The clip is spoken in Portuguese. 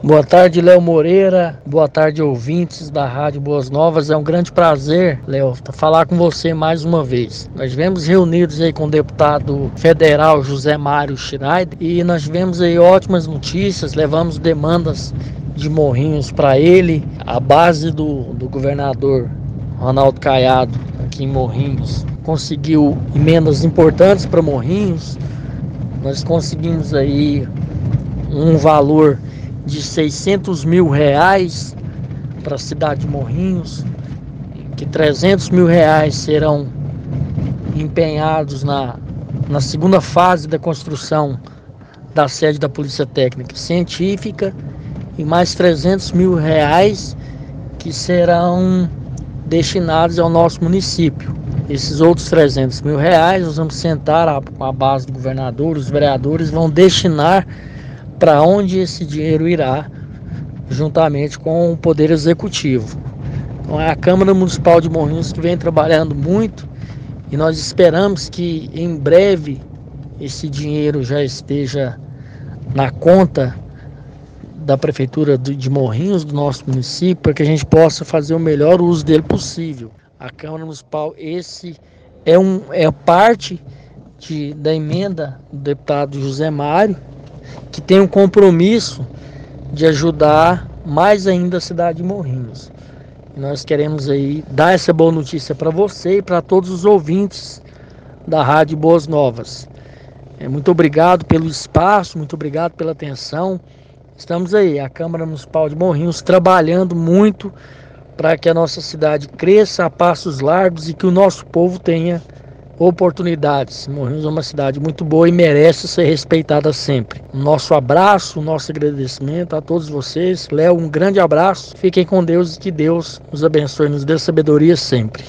Boa tarde, Léo Moreira. Boa tarde, ouvintes da Rádio Boas Novas. É um grande prazer, Léo, falar com você mais uma vez. Nós vemos reunidos aí com o deputado federal José Mário Schneider e nós tivemos aí ótimas notícias, levamos demandas de Morrinhos para ele. A base do governador Ronaldo Caiado aqui em Morrinhos conseguiu emendas importantes para Morrinhos. Nós conseguimos aí um valor de R$600 mil para a cidade de Morrinhos, que R$300 mil serão empenhados na segunda fase da construção da sede da Polícia Técnica Científica e mais R$300 mil que serão destinados ao nosso município. Esses outros R$300 mil nós vamos sentar com a base do governador, os vereadores vão destinar para onde esse dinheiro irá, juntamente com o Poder Executivo. Então é a Câmara Municipal de Morrinhos que vem trabalhando muito e nós esperamos que em breve esse dinheiro já esteja na conta da Prefeitura de Morrinhos, do nosso município, para que a gente possa fazer o melhor uso dele possível. A Câmara Municipal, esse é parte da emenda do deputado José Mário, que tem um compromisso de ajudar mais ainda a cidade de Morrinhos. E nós queremos aí dar essa boa notícia para você e para todos os ouvintes da Rádio Boas Novas. Muito obrigado pelo espaço, muito obrigado pela atenção. Estamos aí, a Câmara Municipal de Morrinhos, trabalhando muito para que a nossa cidade cresça a passos largos e que o nosso povo tenha oportunidades. Morrinhos é uma cidade muito boa e merece ser respeitada sempre. Nosso abraço, nosso agradecimento a todos vocês. Léo, um grande abraço. Fiquem com Deus e que Deus nos abençoe, nos dê sabedoria sempre.